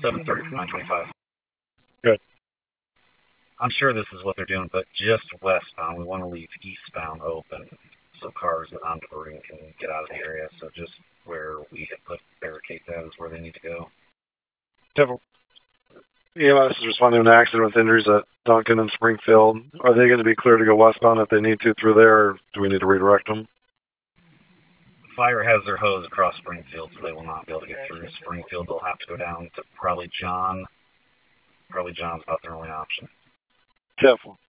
7:30 for 925. Good. I'm sure this is what they're doing, but just westbound. We want to leave eastbound open so cars on Turing can get out of the area. So just where we had put barricades at is where they need to go. Typical. EMS is responding to an accident with injuries at Duncan and Springfield. Are they going to be clear to go westbound if they need to through there, or do we need to redirect them? Fire has their hose across Springfield, so they will not be able to get through Springfield. They'll have to go down to probably John. Probably John's about their only option. Careful.